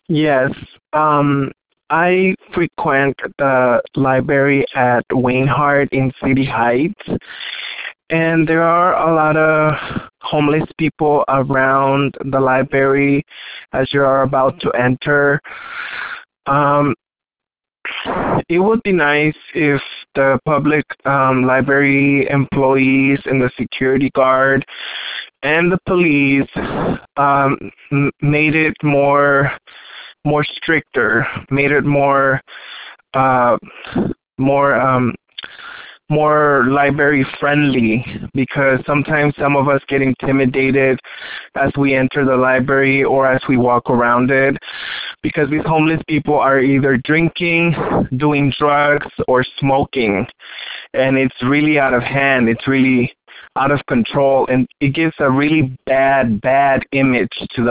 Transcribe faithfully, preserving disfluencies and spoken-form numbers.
Yes. Um, I frequent the library at Wainhart in City Heights, and there are a lot of homeless people around the library as you are about to enter. Um, it would be nice if the public um, library employees and the security guard and the police um, m- made it more more stricter, made it more uh, more um, more library friendly, because sometimes some of us get intimidated as we enter the library or as we walk around it, because these homeless people are either drinking, doing drugs, or smoking, and it's really out of hand. It's really out of control, and it gives a really bad, bad image to the